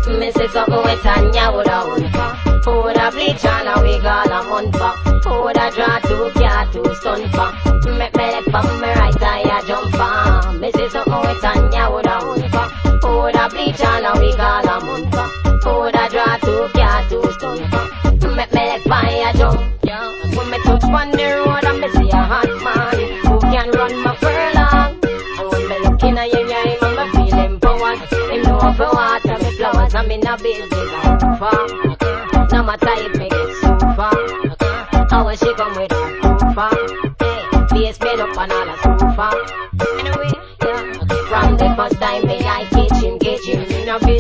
Me say something with Tanya woulda who woulda bleach all a wig all a month for? Who woulda draw two car, two stun for? Make me left on me right eye a jump for. Me say something with Tanya woulda who woulda bleach all a wig all a month for? Who woulda draw two car, two stun for? Make me left eye a jump. When me touch on the road and me see a hot man who can run my furlong. And when me looking at him, yeah, him and me feel empowered. Him know for water me flowers and me no business far. No matter if me get so far. I when she come with her too far. Hey, face made up and all a so far. Anyway, yeah. From the first time me I